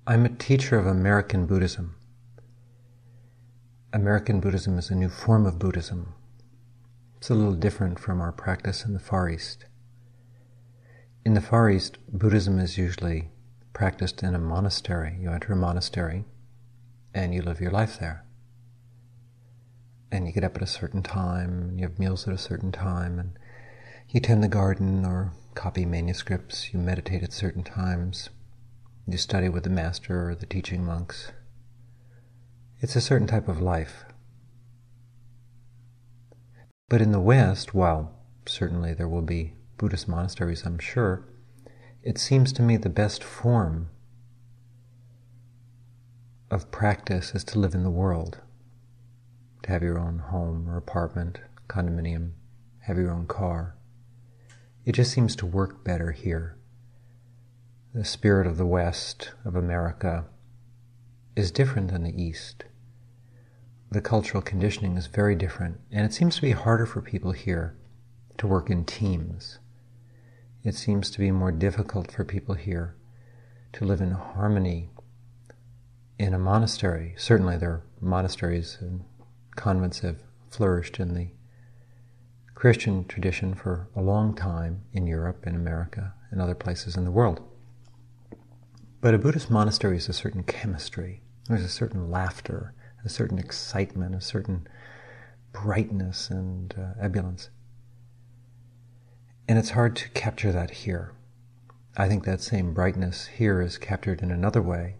I'm a teacher of American Buddhism. American Buddhism is a new form of Buddhism. It's a little different from our practice in the Far East. In the Far East, Buddhism is usually practiced in a monastery. You enter a monastery and you live your life there. And you get up at a certain time, and you have meals at a certain time, and you tend the garden or copy manuscripts, you meditate at certain times, you study with the master or the teaching monks. It's a certain type of life. But in the West, while certainly there will be Buddhist monasteries, I'm sure, it seems to me the best form of practice is to live in the world, to have your own home or apartment, condominium, have your own car. It just seems to work better here. The spirit of the West, of America, is different than the East. The cultural conditioning is very different, and it seems to be harder for people here to work in teams. It seems to be more difficult for people here to live in harmony in a monastery. Certainly there are monasteries and convents have flourished in the Christian tradition for a long time in Europe, in America, and other places in the world. But a Buddhist monastery is a certain chemistry. There's a certain laughter, a certain excitement, a certain brightness and ebullience. And it's hard to capture that here. I think that same brightness here is captured in another way,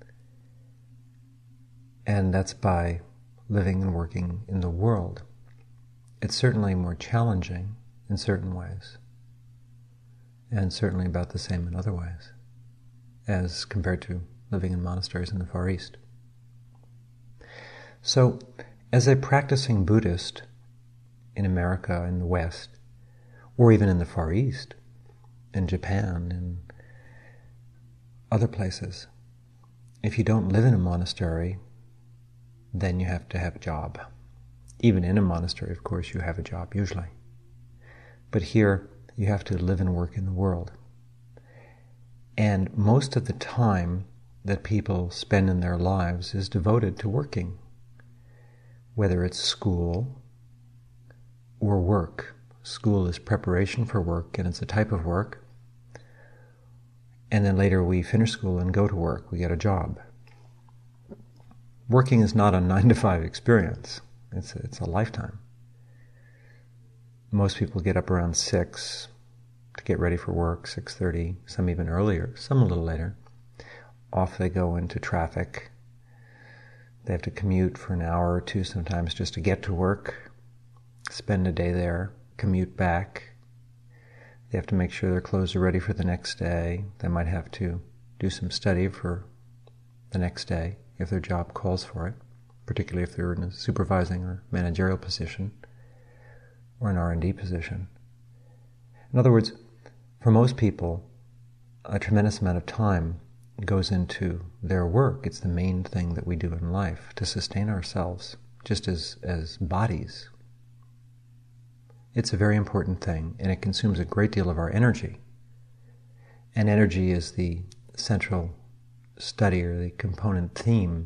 and that's by living and working in the world. It's certainly more challenging in certain ways, and certainly about the same in other ways, as compared to living in monasteries in the Far East. So, as a practicing Buddhist in America, in the West, or even in the Far East, in Japan, in other places, if you don't live in a monastery, then you have to have a job. Even in a monastery, of course, you have a job, usually. But here, you have to live and work in the world. And most of the time that people spend in their lives is devoted to working, whether it's school or work. School is preparation for work, and it's a type of work. And then later we finish school and go to work. We get a job. Working is not a 9-to-5 experience. It's a lifetime. Most people get up around 6 to get ready for work, 6:30, some even earlier, some a little later. Off they go into traffic. They have to commute for an hour or two sometimes just to get to work, spend a day there, commute back. They have to make sure their clothes are ready for the next day. They might have to do some study for the next day if their job calls for it, particularly if they're in a supervising or managerial position or an R&D position. In other words, for most people, a tremendous amount of time goes into their work. It's the main thing that we do in life to sustain ourselves, just as bodies. It's a very important thing, and it consumes a great deal of our energy. And energy is the central study or the component theme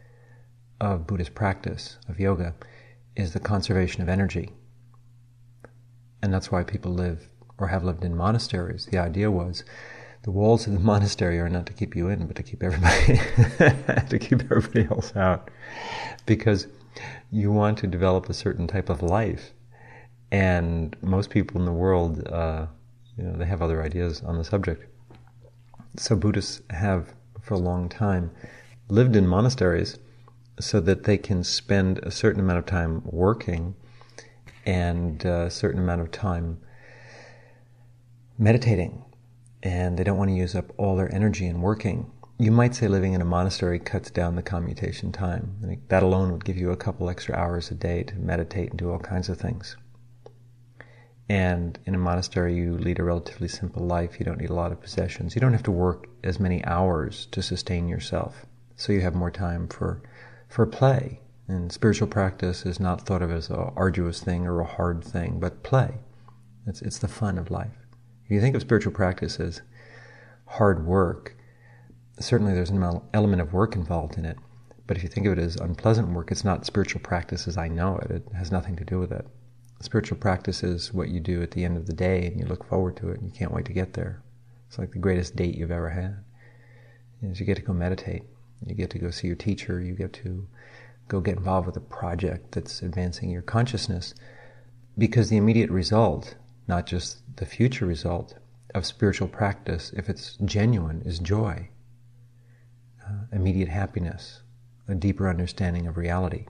of Buddhist practice, of yoga, is the conservation of energy. And that's why people live or have lived in monasteries. The idea was the walls of the monastery are not to keep you in, but to keep everybody to keep everybody else out. Because you want to develop a certain type of life. And most people in the world, they have other ideas on the subject. So Buddhists have, for a long time, lived in monasteries so that they can spend a certain amount of time working and a certain amount of time meditating. And they don't want to use up all their energy in working. You might say living in a monastery cuts down the commutation time. I think that alone would give you a couple extra hours a day to meditate and do all kinds of things. And in a monastery, you lead a relatively simple life. You don't need a lot of possessions. You don't have to work as many hours to sustain yourself. So you have more time for play. And spiritual practice is not thought of as an arduous thing or a hard thing, but play. It's the fun of life. If you think of spiritual practice as hard work, Certainly there's an element of work involved in it, but if you think of it as unpleasant work, it's not spiritual practice as I know it. It has nothing to do with it. Spiritual practice is what you do at the end of the day, and you look forward to it, and you can't wait to get there. It's like the greatest date you've ever had. Is you get to go meditate. You get to go see your teacher. You get to go get involved with a project that's advancing your consciousness, because the immediate result, not just the future result, of spiritual practice, if it's genuine, is joy, immediate happiness, a deeper understanding of reality.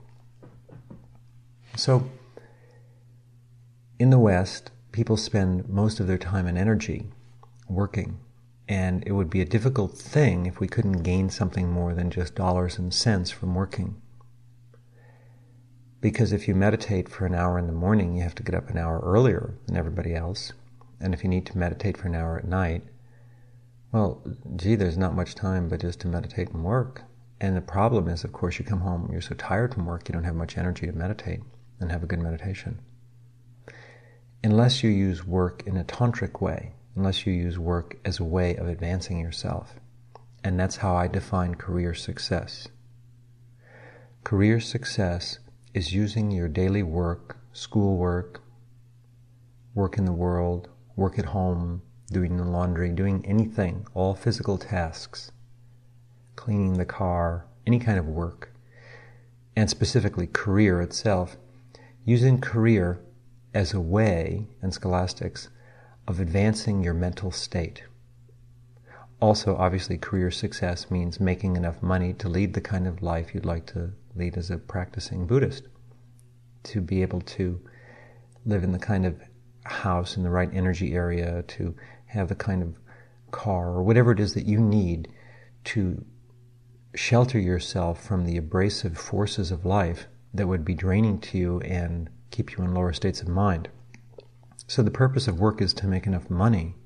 So, in the West, people spend most of their time and energy working, and it would be a difficult thing if we couldn't gain something more than just dollars and cents from working. Because if you meditate for an hour in the morning, you have to get up an hour earlier than everybody else, and if you need to meditate for an hour at night, well, there's not much time but just to meditate and work. And the problem is, of course, you come home, you're so tired from work, you don't have much energy to meditate and have a good meditation. Unless you use work in a tantric way, unless you use work as a way of advancing yourself. And that's how I define career success. Career success is using your daily work, schoolwork, work in the world, work at home, doing the laundry, doing anything, all physical tasks, cleaning the car, any kind of work, and specifically career itself, using career as a way, in scholastics, of advancing your mental state. Also, obviously, career success means making enough money to lead the kind of life you'd like to lead as a practicing Buddhist, to be able to live in the kind of house in the right energy area, to have the kind of car or whatever it is that you need to shelter yourself from the abrasive forces of life that would be draining to you and keep you in lower states of mind. So the purpose of work is to make enough money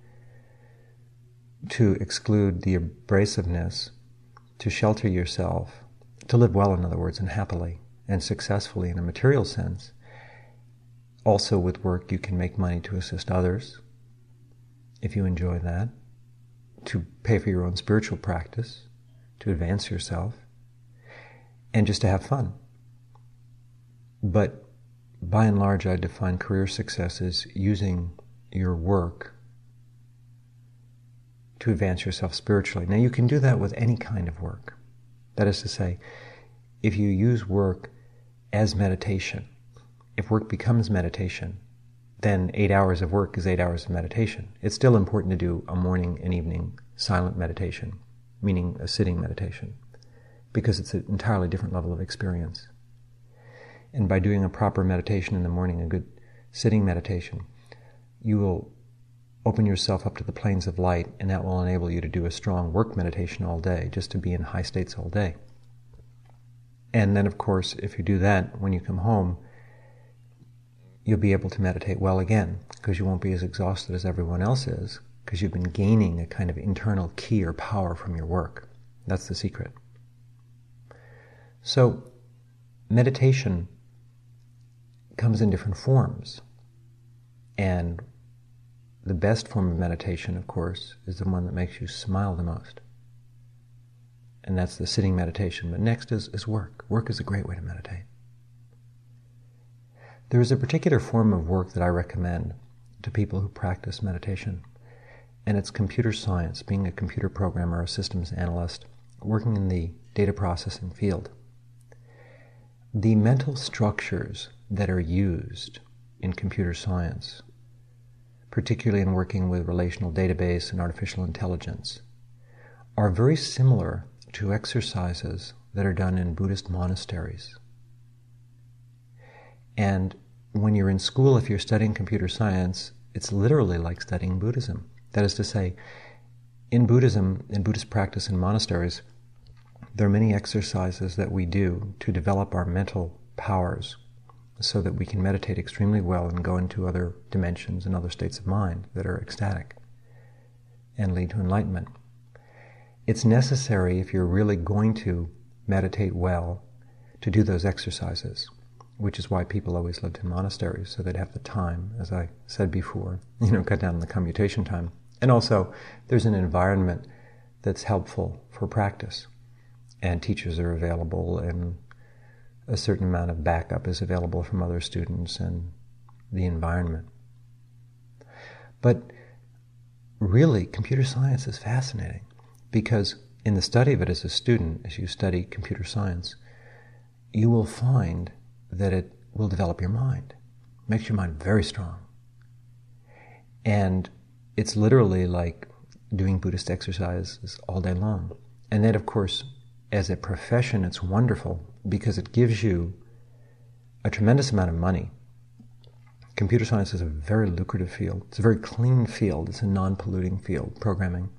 to exclude the abrasiveness, to shelter yourself, to live well, in other words, and happily and successfully in a material sense. Also, with work, you can make money to assist others, if you enjoy that, to pay for your own spiritual practice, to advance yourself, and just to have fun. But by and large, I define career success as using your work to advance yourself spiritually. Now, you can do that with any kind of work. That is to say, if you use work as meditation, if work becomes meditation, then 8 hours of work is 8 hours of meditation. It's still important to do a morning and evening silent meditation, meaning a sitting meditation, because it's an entirely different level of experience. And by doing a proper meditation in the morning, a good sitting meditation, you will open yourself up to the planes of light, and that will enable you to do a strong work meditation all day, just to be in high states all day. And then, of course, if you do that, when you come home, you'll be able to meditate well again, because you won't be as exhausted as everyone else is, because you've been gaining a kind of internal ki or power from your work. That's the secret. So, meditation comes in different forms. And the best form of meditation, of course, is the one that makes you smile the most. And that's the sitting meditation. But next is work. Work is a great way to meditate. There is a particular form of work that I recommend to people who practice meditation, and it's computer science, being a computer programmer, a systems analyst, working in the data processing field. The mental structures that are used in computer science, particularly in working with relational database and artificial intelligence, are very similar to exercises that are done in Buddhist monasteries. And when you're in school, if you're studying computer science, it's literally like studying Buddhism. That is to say, in Buddhism, in Buddhist practice in monasteries, there are many exercises that we do to develop our mental powers so that we can meditate extremely well and go into other dimensions and other states of mind that are ecstatic and lead to enlightenment. It's necessary, if you're really going to meditate well, to do those exercises, which is why people always lived in monasteries, so they'd have the time, as I said before, cut down on the commutation time. And also, there's an environment that's helpful for practice. And teachers are available, and a certain amount of backup is available from other students and the environment. But really, computer science is fascinating because in the study of it as a student, as you study computer science, you will find that it will develop your mind, makes your mind very strong. And it's literally like doing Buddhist exercises all day long. And then, of course, as a profession, it's wonderful because it gives you a tremendous amount of money. Computer science is a very lucrative field. It's a very clean field. It's a non-polluting field, programming.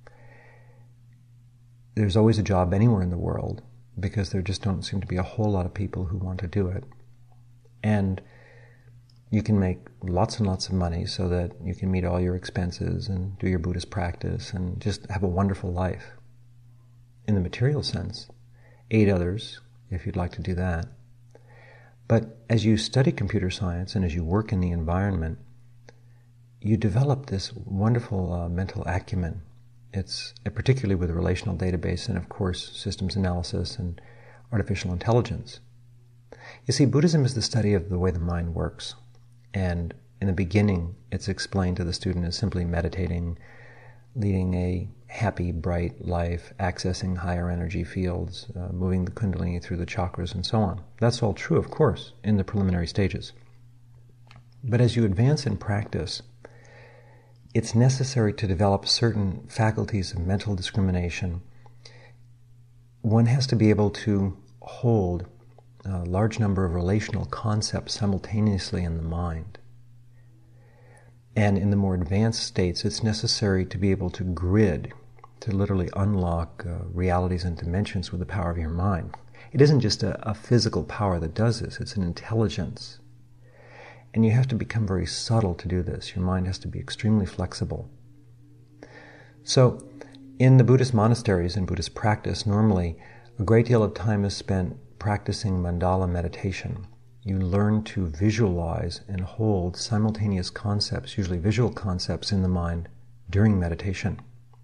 There's always a job anywhere in the world because there just don't seem to be a whole lot of people who want to do it. And you can make lots and lots of money so that you can meet all your expenses and do your Buddhist practice and just have a wonderful life. In the material sense, aid others if you'd like to do that. But as you study computer science and as you work in the environment, you develop this wonderful mental acumen. It's particularly with relational database and, of course, systems analysis and artificial intelligence. You see, Buddhism is the study of the way the mind works. And in the beginning, it's explained to the student as simply meditating, leading a happy, bright life, accessing higher energy fields, moving the kundalini through the chakras, and so on. That's all true, of course, in the preliminary stages. But as you advance in practice, it's necessary to develop certain faculties of mental discrimination. One has to be able to hold a large number of relational concepts simultaneously in the mind. And in the more advanced states, it's necessary to be able to grid, to literally unlock realities and dimensions with the power of your mind. It isn't just a physical power that does this, it's an intelligence. And you have to become very subtle to do this. Your mind has to be extremely flexible. So, in the Buddhist monasteries and Buddhist practice, normally a great deal of time is spent practicing mandala meditation. You learn to visualize and hold simultaneous concepts, usually visual concepts, in the mind during meditation.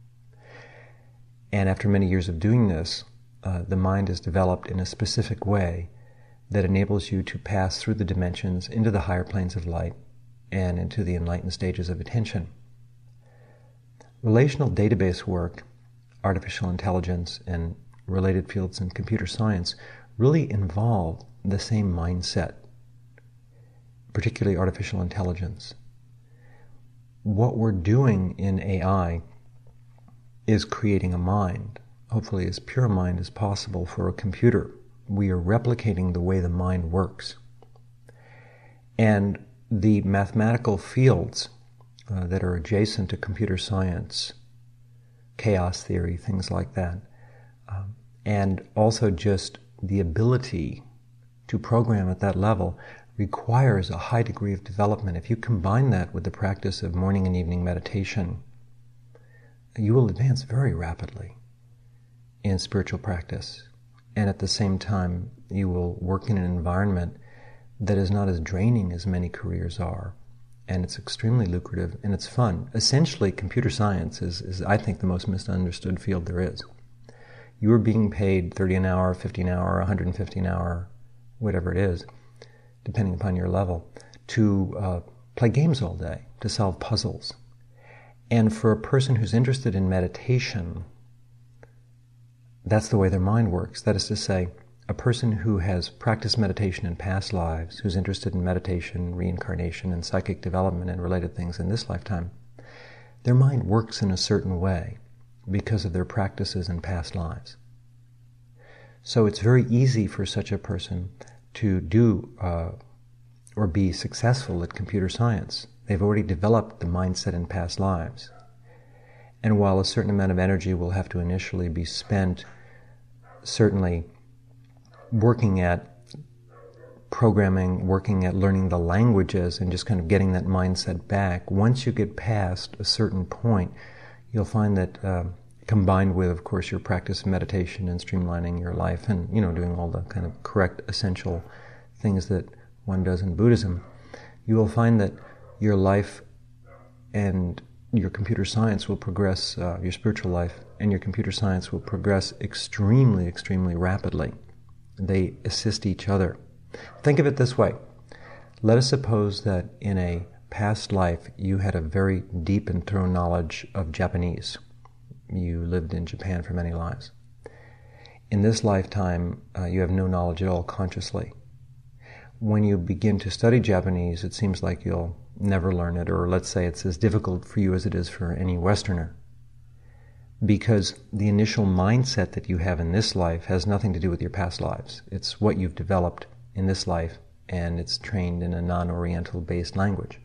And after many years of doing this, the mind is developed in a specific way that enables you to pass through the dimensions into the higher planes of light and into the enlightened stages of attention. Relational database work, artificial intelligence, and related fields in computer science really involve the same mindset, particularly artificial intelligence. What we're doing in AI is creating a mind, hopefully as pure a mind as possible for a computer. We are replicating the way the mind works. And the mathematical fields that are adjacent to computer science, chaos theory, things like that, and also just the ability to program at that level requires a high degree of development. If you combine that with the practice of morning and evening meditation, you will advance very rapidly in spiritual practice. And at the same time, you will work in an environment that is not as draining as many careers are. And it's extremely lucrative and it's fun. Essentially, computer science is I think, the most misunderstood field there is. You are being paid 30 an hour, 50 an hour, 150 an hour, whatever it is, depending upon your level, to play games all day, to solve puzzles. And for a person who's interested in meditation, that's the way their mind works. That is to say, a person who has practiced meditation in past lives, who's interested in meditation, reincarnation, and psychic development and related things in this lifetime, their mind works in a certain way because of their practices in past lives. So it's very easy for such a person to do or be successful at computer science. They've already developed the mindset in past lives. And while a certain amount of energy will have to initially be spent certainly working at programming, working at learning the languages and just kind of getting that mindset back, once you get past a certain point, you'll find that combined with, of course, your practice of meditation and streamlining your life and, doing all the kind of correct, essential things that one does in Buddhism, you will find that your life and your computer science will progress, your spiritual life and your computer science will progress extremely, extremely rapidly. They assist each other. Think of it this way. Let us suppose that in a past life you had a very deep and thorough knowledge of Japanese. You lived in Japan for many lives. In this lifetime, you have no knowledge at all consciously. When you begin to study Japanese, it seems like you'll never learn it, or let's say it's as difficult for you as it is for any Westerner. Because the initial mindset that you have in this life has nothing to do with your past lives. It's what you've developed in this life, and it's trained in a non-Oriental based language.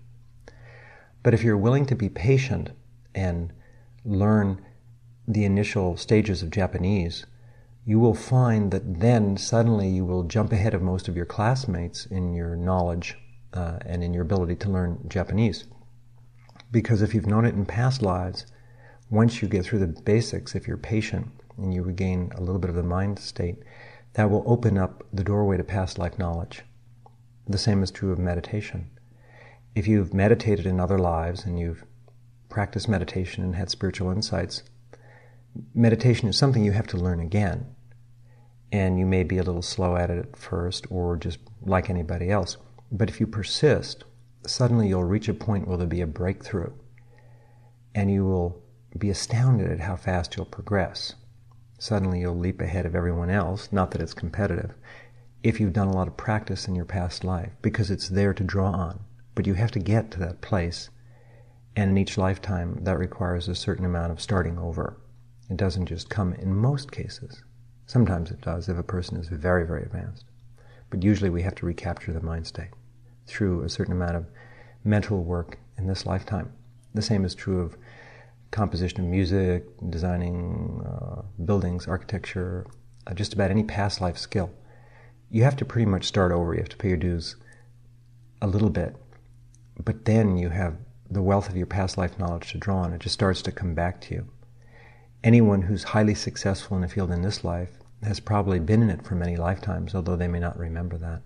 But if you're willing to be patient and learn the initial stages of Japanese, you will find that then suddenly you will jump ahead of most of your classmates in your knowledge and in your ability to learn Japanese. Because if you've known it in past lives, once you get through the basics, if you're patient and you regain a little bit of the mind state, that will open up the doorway to past life knowledge. The same is true of meditation. If you've meditated in other lives and you've practiced meditation and had spiritual insights, meditation is something you have to learn again. And you may be a little slow at it at first, or just like anybody else. But if you persist, suddenly you'll reach a point where there'll be a breakthrough. And you will be astounded at how fast you'll progress. Suddenly you'll leap ahead of everyone else, not that it's competitive, if you've done a lot of practice in your past life, because it's there to draw on. But you have to get to that place. And in each lifetime, that requires a certain amount of starting over. It doesn't just come in most cases. Sometimes it does if a person is very, very advanced. But usually we have to recapture the mind state through a certain amount of mental work in this lifetime. The same is true of composition of music, designing buildings, architecture, just about any past life skill. You have to pretty much start over. You have to pay your dues a little bit. But then you have the wealth of your past life knowledge to draw on. It just starts to come back to you. Anyone who's highly successful in a field in this life has probably been in it for many lifetimes, although they may not remember that.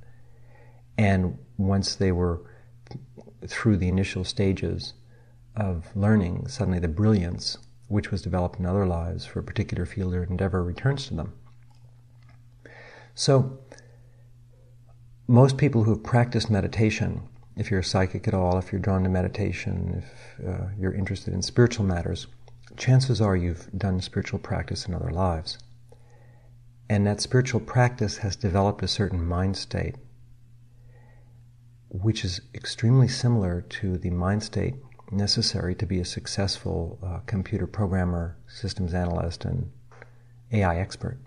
And once they were through the initial stages of learning, suddenly the brilliance, which was developed in other lives for a particular field or endeavor, returns to them. So, most people who have practiced meditation, if you're a psychic at all, if you're drawn to meditation, if you're interested in spiritual matters, chances are you've done spiritual practice in other lives. And that spiritual practice has developed a certain mind state, which is extremely similar to the mind state necessary to be a successful computer programmer, systems analyst, and AI expert.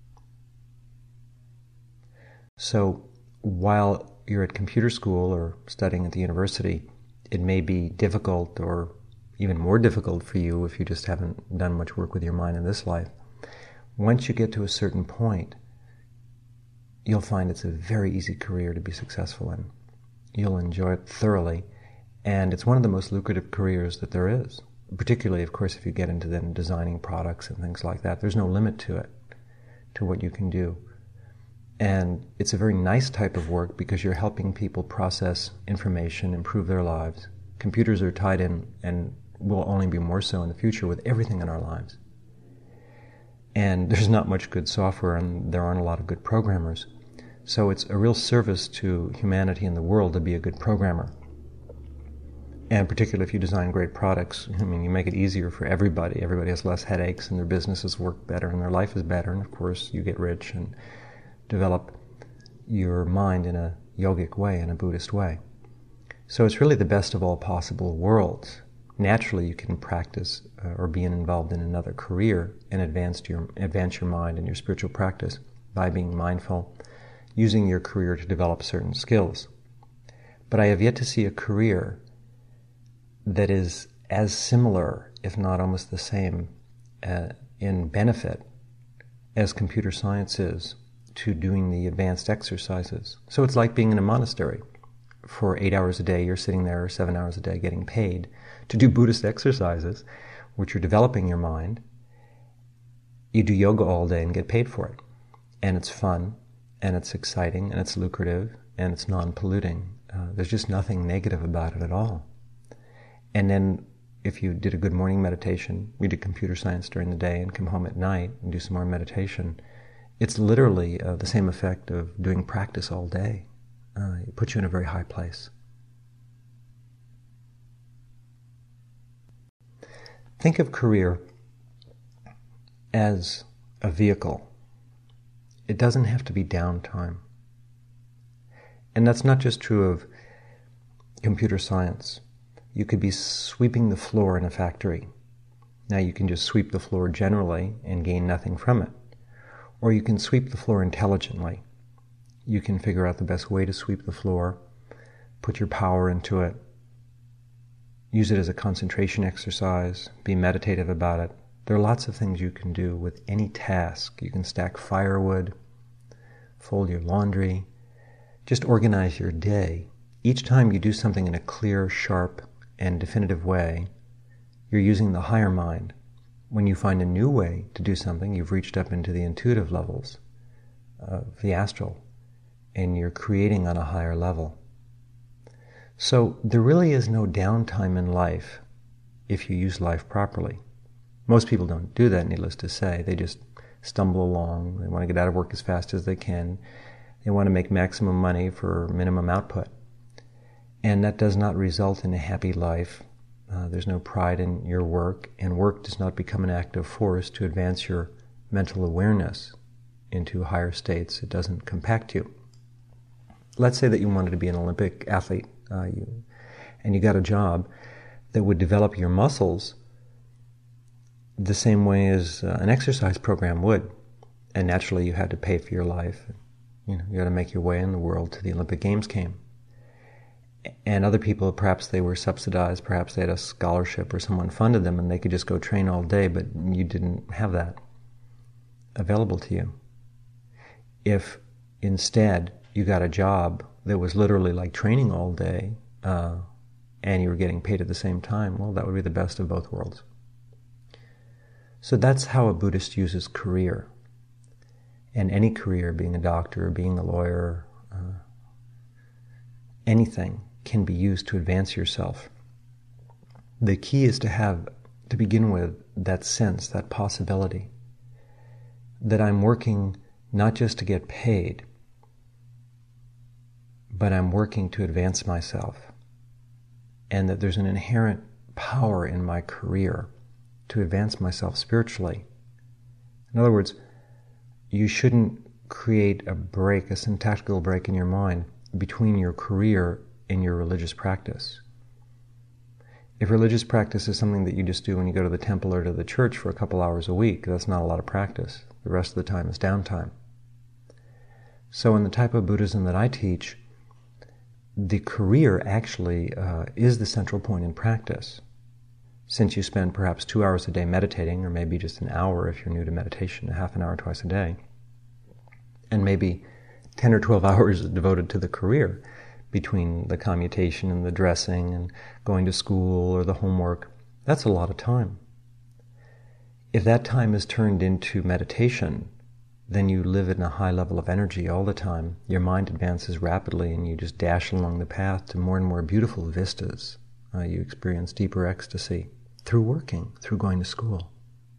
So while you're at computer school or studying at the university, it may be difficult or even more difficult for you if you just haven't done much work with your mind in this life. Once you get to a certain point, you'll find it's a very easy career to be successful in. You'll enjoy it thoroughly, and it's one of the most lucrative careers that there is. Particularly, of course, if you get into then designing products and things like that. There's no limit to it, to what you can do. And it's a very nice type of work because you're helping people process information, improve their lives. Computers are tied in, and will only be more so in the future, with everything in our lives. And there's not much good software, and there aren't a lot of good programmers. So it's a real service to humanity and the world to be a good programmer. And particularly if you design great products, I mean, you make it easier for everybody. Everybody has less headaches, and their businesses work better, and their life is better. And of course, you get rich and develop your mind in a yogic way, in a Buddhist way. So it's really the best of all possible worlds. Naturally, you can practice or be involved in another career and advance your mind and your spiritual practice by being mindful, using your career to develop certain skills. But I have yet to see a career that is as similar, if not almost the same, in benefit as computer science is to doing the advanced exercises. So it's like being in a monastery. For 8 hours a day, you're sitting there, or 7 hours a day, getting paid to do Buddhist exercises, which are developing your mind. You do yoga all day and get paid for it. And it's fun, and it's exciting, and it's lucrative, and it's non-polluting. There's just nothing negative about it at all. And then if you did a good morning meditation, you did computer science during the day and come home at night and do some more meditation, it's literally the same effect of doing practice all day. It puts you in a very high place. Think of career as a vehicle. It doesn't have to be downtime. And that's not just true of computer science. You could be sweeping the floor in a factory. Now you can just sweep the floor generally and gain nothing from it. Or you can sweep the floor intelligently. You can figure out the best way to sweep the floor, put your power into it, use it as a concentration exercise, be meditative about it. There are lots of things you can do with any task. You can stack firewood, fold your laundry, just organize your day. Each time you do something in a clear, sharp, and definitive way, you're using the higher mind. When you find a new way to do something, you've reached up into the intuitive levels of the astral, and you're creating on a higher level. So there really is no downtime in life if you use life properly. Most people don't do that, needless to say. They just stumble along. They want to get out of work as fast as they can. They want to make maximum money for minimum output. And that does not result in a happy life. There's no pride in your work, and work does not become an active force to advance your mental awareness into higher states. It doesn't compact you. Let's say that you wanted to be an Olympic athlete, and you got a job that would develop your muscles the same way as an exercise program would. And naturally you had to pay for your life. You had to make your way in the world till the Olympic Games came. And other people, perhaps they were subsidized, perhaps they had a scholarship or someone funded them and they could just go train all day, but you didn't have that available to you. If instead you got a job that was literally like training all day, and you were getting paid at the same time, well, that would be the best of both worlds. So that's how a Buddhist uses career. And any career, being a doctor, being a lawyer, anything can be used to advance yourself. The key is to have, to begin with, that sense, that possibility, that I'm working not just to get paid, but I'm working to advance myself, and that there's an inherent power in my career to advance myself spiritually. In other words, you shouldn't create a break, a syntactical break in your mind between your career and your religious practice. If religious practice is something that you just do when you go to the temple or to the church for a couple hours a week, that's not a lot of practice. The rest of the time is downtime. So in the type of Buddhism that I teach, the career actually is the central point in practice. Since you spend perhaps 2 hours a day meditating, or maybe just an hour if you're new to meditation, a half an hour twice a day, and maybe 10 or 12 hours devoted to the career between the commutation and the dressing and going to school or the homework, that's a lot of time. If that time is turned into meditation, then you live in a high level of energy all the time. Your mind advances rapidly and you just dash along the path to more and more beautiful vistas. You experience deeper ecstasy through working, through going to school.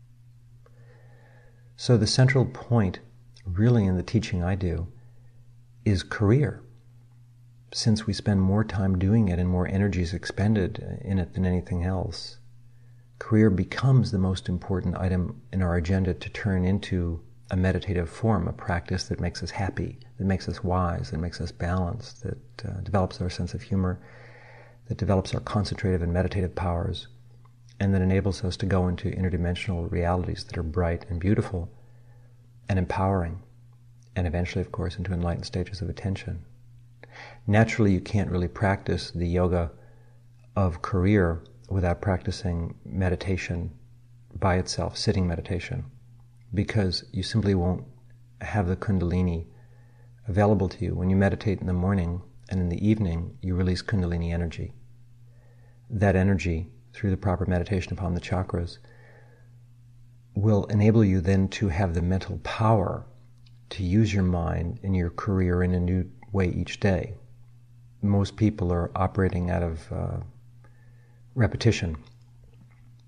So the central point, really, in the teaching I do, is career. Since we spend more time doing it and more energy is expended in it than anything else, career becomes the most important item in our agenda to turn into a meditative form, a practice that makes us happy, that makes us wise, that makes us balanced, that develops our sense of humor, that develops our concentrative and meditative powers, and that enables us to go into interdimensional realities that are bright and beautiful and empowering, and eventually, of course, into enlightened stages of attention. Naturally, you can't really practice the yoga of career without practicing meditation by itself, sitting meditation, because you simply won't have the Kundalini available to you. When you meditate in the morning and in the evening, you release Kundalini energy. That energy, through the proper meditation upon the chakras, will enable you then to have the mental power to use your mind in your career in a new way each day. Most people are operating out of repetition.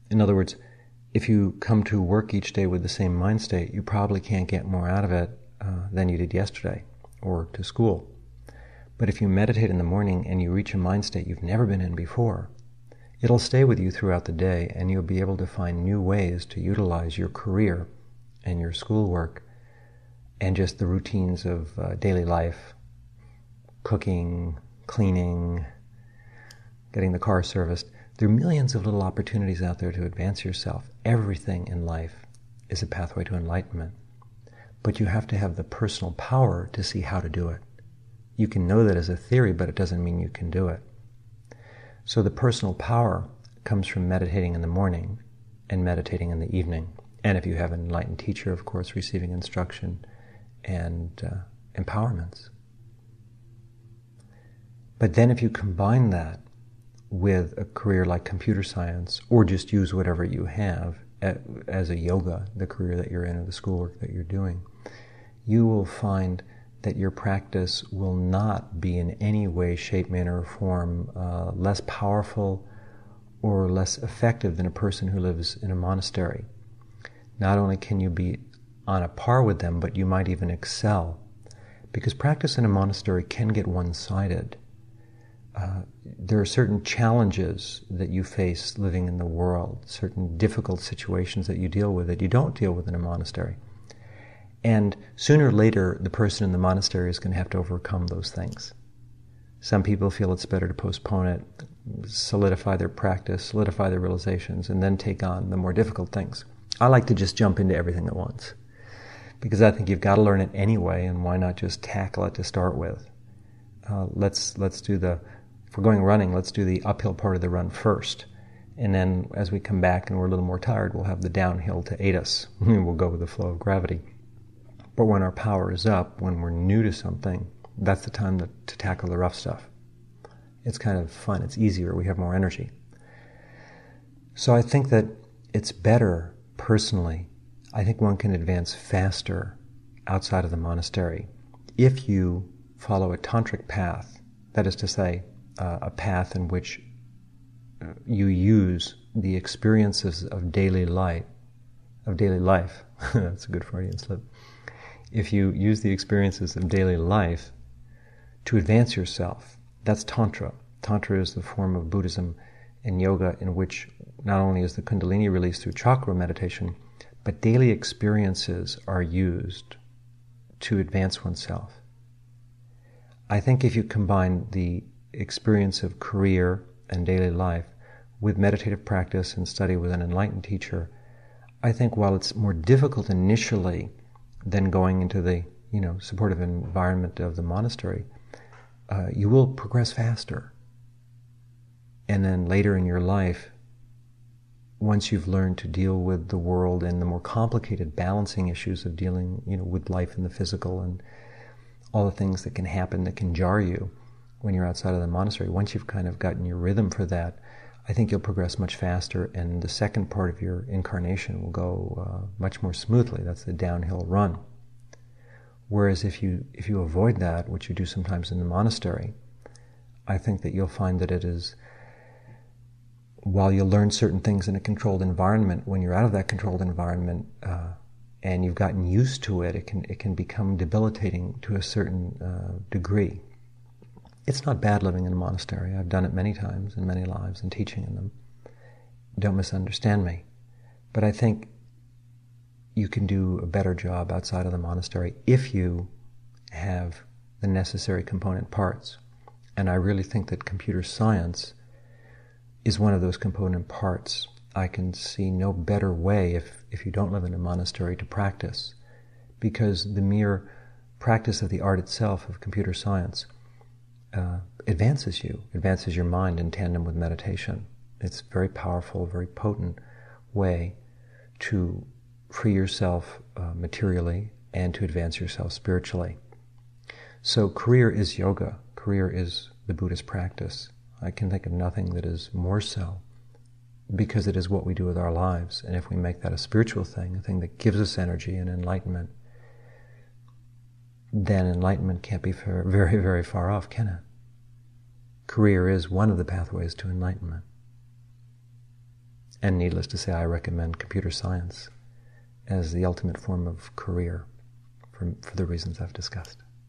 In other words, if you come to work each day with the same mind state, you probably can't get more out of it than you did yesterday, or to school. But if you meditate in the morning and you reach a mind state you've never been in before, it'll stay with you throughout the day, and you'll be able to find new ways to utilize your career and your schoolwork and just the routines of daily life, cooking, cleaning, getting the car serviced. There are millions of little opportunities out there to advance yourself. Everything in life is a pathway to enlightenment. But you have to have the personal power to see how to do it. You can know that as a theory, but it doesn't mean you can do it. So the personal power comes from meditating in the morning and meditating in the evening. And if you have an enlightened teacher, of course, receiving instruction and empowerments. But then if you combine that with a career like computer science, or just use whatever you have as a yoga, the career that you're in or the schoolwork that you're doing, you will find that your practice will not be in any way, shape, manner, or form less powerful or less effective than a person who lives in a monastery. Not only can you be on a par with them, but you might even excel. Because practice in a monastery can get one-sided. There are certain challenges that you face living in the world, certain difficult situations that you deal with that you don't deal with in a monastery. And sooner or later, the person in the monastery is going to have to overcome those things. Some people feel it's better to postpone it, solidify their practice, solidify their realizations, and then take on the more difficult things. I like to just jump into everything at once, because I think you've got to learn it anyway, and why not just tackle it to start with? Let's do if we're going running, let's do the uphill part of the run first. And then as we come back and we're a little more tired, we'll have the downhill to aid us. We'll go with the flow of gravity. But when our power is up, when we're new to something, that's the time to tackle the rough stuff. It's kind of fun, it's easier, we have more energy. So I think that it's better, personally, I think one can advance faster outside of the monastery if you follow a tantric path, that is to say, a path in which you use the experiences of daily life. That's a good Freudian slip. If you use the experiences of daily life to advance yourself, that's Tantra. Tantra is the form of Buddhism and yoga in which not only is the Kundalini released through chakra meditation, but daily experiences are used to advance oneself. I think if you combine the experience of career and daily life with meditative practice and study with an enlightened teacher, I think while it's more difficult initially than going into the supportive environment of the monastery, you will progress faster. And then later in your life, once you've learned to deal with the world and the more complicated balancing issues of dealing with life and the physical and all the things that can happen that can jar you when you're outside of the monastery, once you've kind of gotten your rhythm for that, I think you'll progress much faster, and the second part of your incarnation will go much more smoothly. That's the downhill run. Whereas if you avoid that, which you do sometimes in the monastery, I think that you'll find that it is, while you'll learn certain things in a controlled environment, when you're out of that controlled environment and you've gotten used to it, it can become debilitating to a certain degree. It's not bad living in a monastery. I've done it many times in many lives and teaching in them. Don't misunderstand me. But I think you can do a better job outside of the monastery if you have the necessary component parts. And I really think that computer science is one of those component parts. I can see no better way if you don't live in a monastery to practice, because the mere practice of the art itself of computer science advances your mind in tandem with meditation. It's a very powerful, very potent way to free yourself materially and to advance yourself spiritually. So career is yoga. Career is the Buddhist practice. I can think of nothing that is more so, because it is what we do with our lives. And if we make that a spiritual thing, a thing that gives us energy and enlightenment, then enlightenment can't be very, very far off, can it? Career is one of the pathways to enlightenment. And needless to say, I recommend computer science as the ultimate form of career for the reasons I've discussed.